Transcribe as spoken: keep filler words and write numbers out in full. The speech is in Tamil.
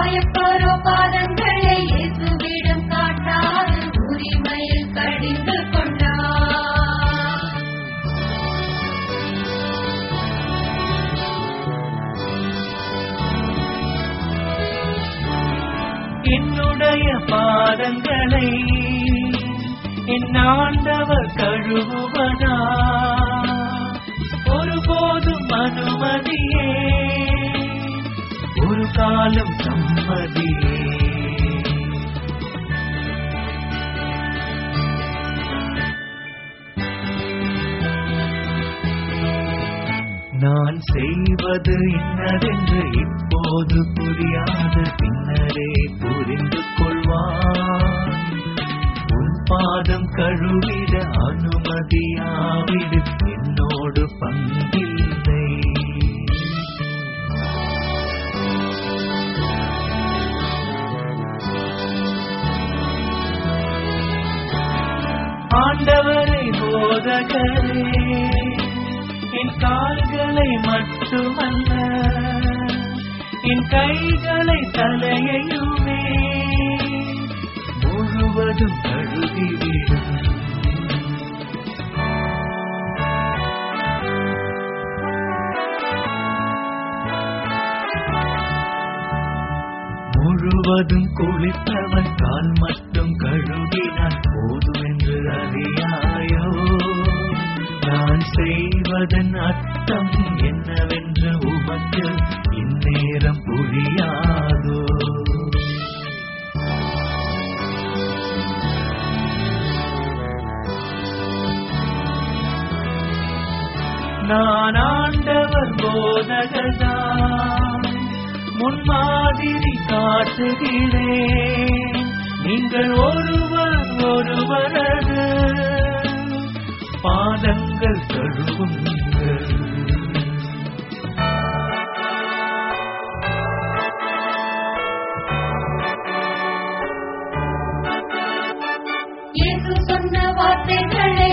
மாயப்பரோ பாதங்களை இயேசுவிடம் காட்டாது உரிமையில் கடிந்து கொண்டார். என்னுடைய பாதங்களை என் ஆண்டவர் கழுவுவதா? ஒருபோதும் அனுமதியே, ஒரு காலம் சம்மதியே. நான் செய்வது இன்னதென்று இப்போது புரியாத பின்னரே புரிந்து கொள்வான். உன் பாதம் கழுவிட அனுமதியாவிடு, என்னோடு பங்கில்லை. ஆண்டவரை போதகரே, என் கால்களை மட்டுமல்ல என் கைகளை தலையையுமே முழுவதும் கழுவிவிடும். முழுவதும் குளித்தவன் கால் மட்டும் கழுவினான் போதும் என்று அறியாயோ? நான் செய்வதன் அர்த்தம் என்னவென்று உமக்கு இந்நேரம் புரியாதோ? நான் ஆண்டவர் போதகர்தான், முன்மாதிரி காட்டுகிறேன். நீங்கள் ஒருவர் ஒருவரது பாதங்கள் கழுவுங்கள். இயேசு சொன்ன வார்த்தைகளை